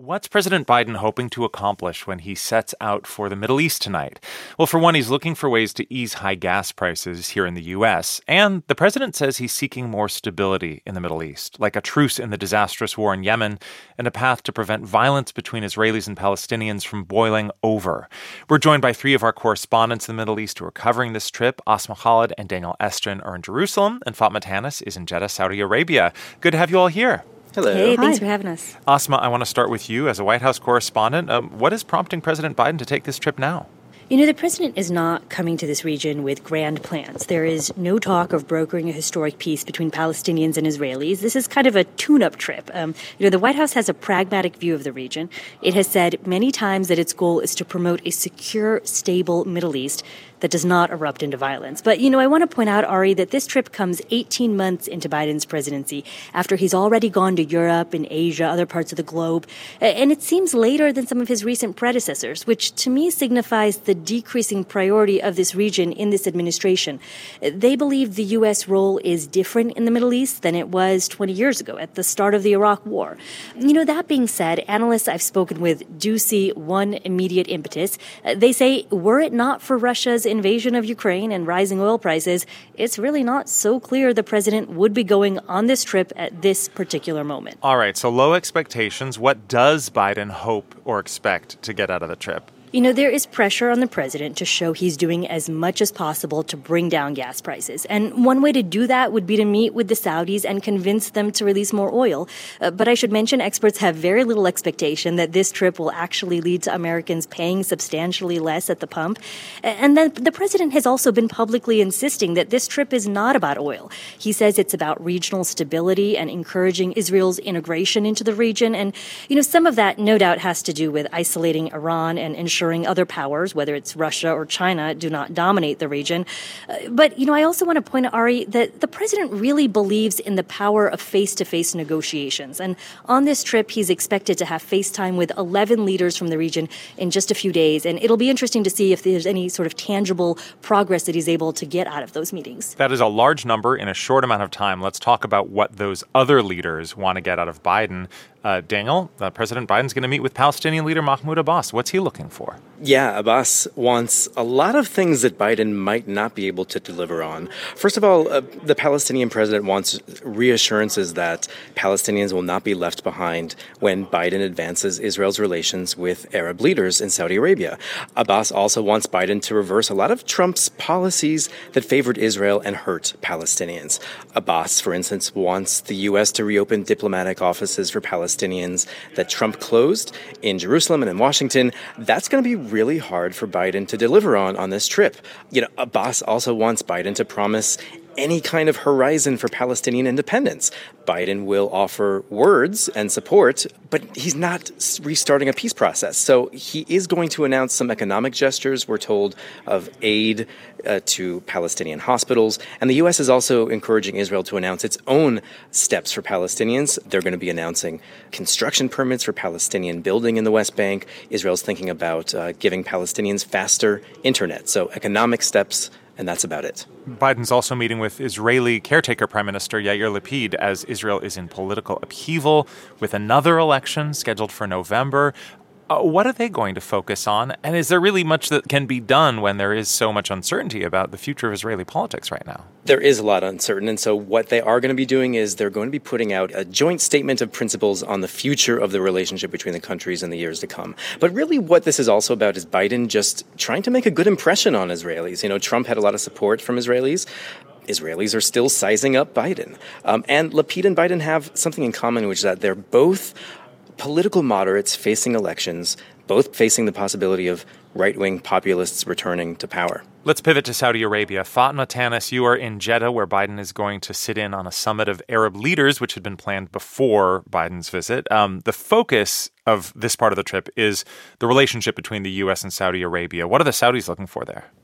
What's President Biden hoping to accomplish when he sets out for the Middle East tonight? Well, for one, he's looking for ways to ease high gas prices here in the U.S., and the president says he's seeking more stability in the Middle East, like a truce in the disastrous war in Yemen and a path to prevent violence between Israelis and Palestinians from boiling over. We're joined by three of our correspondents in the Middle East who are covering this trip. Asma Khalid and Daniel Estrin are in Jerusalem, and Fatma Tanis is in Jeddah, Saudi Arabia. Good to have you all here. Hello. Hey, thanks for having us. Asma, I want to start with you as a White House correspondent. What is prompting President Biden to take this trip now? You know, the president is not coming to this region with grand plans. There is no talk of brokering a historic peace between Palestinians and Israelis. This is kind of a tune-up trip. The White House has a pragmatic view of the region. It has said many times that its goal is to promote a secure, stable Middle East that does not erupt into violence. But, I want to point out, Ari, that this trip comes 18 months into Biden's presidency, after he's already gone to Europe and Asia, other parts of the globe. And it seems later than some of his recent predecessors, which to me signifies the decreasing priority of this region in this administration. They believe the U.S. role is different in the Middle East than it was 20 years ago at the start of the Iraq War. That being said, analysts I've spoken with do see one immediate impetus. They say, were it not for Russia's invasion of Ukraine and rising oil prices, it's really not so clear the president would be going on this trip at this particular moment. All right, so low expectations. What does Biden hope or expect to get out of the trip? There is pressure on the president to show he's doing as much as possible to bring down gas prices. And one way to do that would be to meet with the Saudis and convince them to release more oil. But I should mention experts have very little expectation that this trip will actually lead to Americans paying substantially less at the pump. And then the president has also been publicly insisting that this trip is not about oil. He says it's about regional stability and encouraging Israel's integration into the region. And, some of that no doubt has to do with isolating Iran and ensuring other powers, whether it's Russia or China, do not dominate the region. But I also want to point out, Ari, that the president really believes in the power of face-to-face negotiations. And on this trip, he's expected to have FaceTime with 11 leaders from the region in just a few days. And it'll be interesting to see if there's any sort of tangible progress that he's able to get out of those meetings. That is a large number in a short amount of time. Let's talk about what those other leaders want to get out of Biden. Daniel, President Biden's going to meet with Palestinian leader Mahmoud Abbas. What's he looking for? Yeah, Abbas wants a lot of things that Biden might not be able to deliver on. First of all, the Palestinian president wants reassurances that Palestinians will not be left behind when Biden advances Israel's relations with Arab leaders in Saudi Arabia. Abbas also wants Biden to reverse a lot of Trump's policies that favored Israel and hurt Palestinians. Abbas, for instance, wants the U.S. to reopen diplomatic offices for Palestinians that Trump closed in Jerusalem and in Washington. That's going to be really hard for Biden to deliver on this trip. Abbas also wants Biden to promise any kind of horizon for Palestinian independence. Biden will offer words and support, but he's not restarting a peace process. So he is going to announce some economic gestures, we're told, of aid to Palestinian hospitals. And the U.S. is also encouraging Israel to announce its own steps for Palestinians. They're going to be announcing construction permits for Palestinian building in the West Bank. Israel's thinking about giving Palestinians faster internet. So economic steps, and that's about it. Biden's also meeting with Israeli caretaker Prime Minister Yair Lapid as Israel is in political upheaval with another election scheduled for November. What are they going to focus on? And is there really much that can be done when there is so much uncertainty about the future of Israeli politics right now? There is a lot uncertain. And so what they are going to be doing is they're going to be putting out a joint statement of principles on the future of the relationship between the countries in the years to come. But really what this is also about is Biden just trying to make a good impression on Israelis. Trump had a lot of support from Israelis. Israelis are still sizing up Biden. And Lapid and Biden have something in common, which is that they're both political moderates facing elections, both facing the possibility of right-wing populists returning to power. Let's pivot to Saudi Arabia. Fatma Tanis, you are in Jeddah, where Biden is going to sit in on a summit of Arab leaders, which had been planned before Biden's visit. The focus of this part of the trip is the relationship between the U.S. and Saudi Arabia. What are the Saudis looking for there?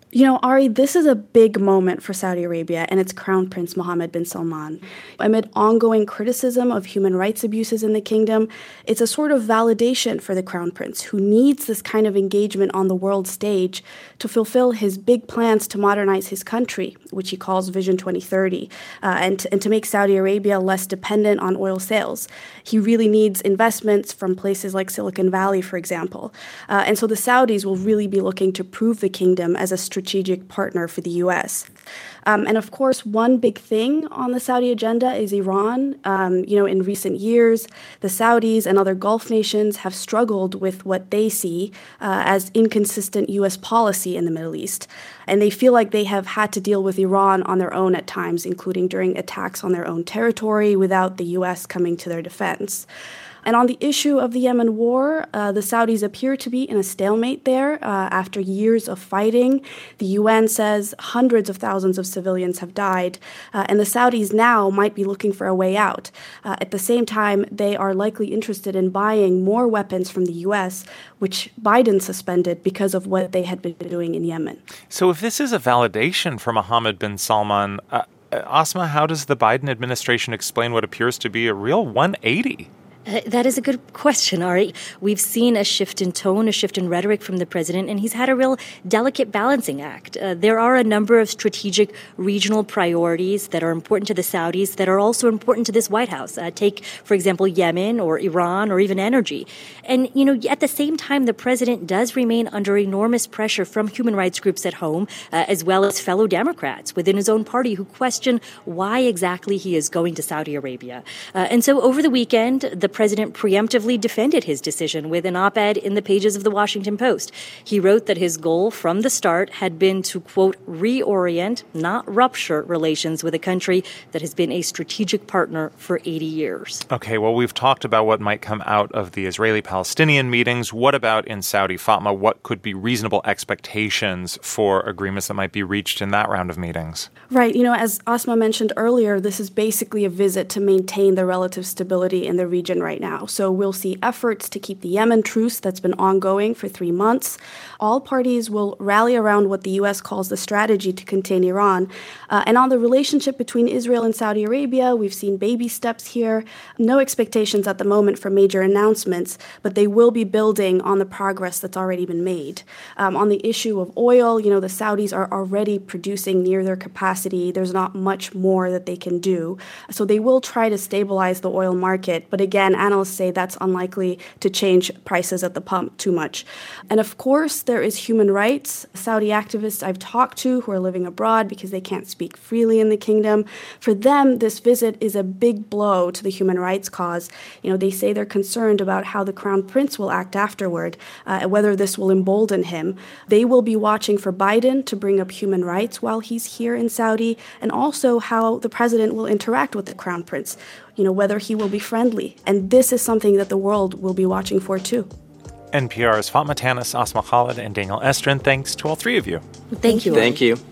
Ari, this is a big moment for Saudi Arabia and its Crown Prince Mohammed bin Salman. Amid ongoing criticism of human rights abuses in the kingdom, it's a sort of validation for the Crown Prince, who needs this kind of engagement on the world stage to fulfill his big plans to modernize his country, which he calls Vision 2030, and to make Saudi Arabia less dependent on oil sales. He really needs investments from places like Silicon Valley, for example. And so the Saudis will really be looking to prove the kingdom as a strategic partner for the U.S. And of course, one big thing on the Saudi agenda is Iran. In recent years, the Saudis and other Gulf nations have struggled with what they see as inconsistent U.S. policy in the Middle East. And they feel like they have had to deal with Iran on their own at times, including during attacks on their own territory without the U.S. coming to their defense. And on the issue of the Yemen war, the Saudis appear to be in a stalemate there. After years of fighting, the UN says hundreds of thousands of civilians have died, and the Saudis now might be looking for a way out. At the same time, they are likely interested in buying more weapons from the US, which Biden suspended because of what they had been doing in Yemen. So if this is a validation for Mohammed bin Salman, Asma, how does the Biden administration explain what appears to be a real 180? That is a good question, Ari. We've seen a shift in tone, a shift in rhetoric from the president, and he's had a real delicate balancing act. There are a number of strategic regional priorities that are important to the Saudis that are also important to this White House. Take, for example, Yemen or Iran or even energy. And, at the same time, the president does remain under enormous pressure from human rights groups at home, as well as fellow Democrats within his own party who question why exactly he is going to Saudi Arabia. And so over the weekend, the president preemptively defended his decision with an op-ed in the pages of the Washington Post. He wrote that his goal from the start had been to, quote, reorient, not rupture, relations with a country that has been a strategic partner for 80 years. Okay, well, we've talked about what might come out of the Israeli-Palestinian meetings. What about in Saudi, Fatma? What could be reasonable expectations for agreements that might be reached in that round of meetings? Right. As Asma mentioned earlier, this is basically a visit to maintain the relative stability in the region right now. So we'll see efforts to keep the Yemen truce that's been ongoing for 3 months. All parties will rally around what the U.S. calls the strategy to contain Iran. And on the relationship between Israel and Saudi Arabia, we've seen baby steps here. No expectations at the moment for major announcements, but they will be building on the progress that's already been made. On the issue of oil, the Saudis are already producing near their capacity. There's not much more that they can do. So they will try to stabilize the oil market. But again, analysts say that's unlikely to change prices at the pump too much. And of course, there is human rights. Saudi activists I've talked to who are living abroad because they can't speak freely in the kingdom. For them, this visit is a big blow to the human rights cause. They say they're concerned about how the Crown Prince will act afterward, whether this will embolden him. They will be watching for Biden to bring up human rights while he's here in Saudi, and also how the president will interact with the Crown Prince, whether he will be friendly. And this is something that the world will be watching for too. NPR's Fatma Tanis, Asma Khalid, and Daniel Estrin, thanks to all three of you. Thank you. Thank you.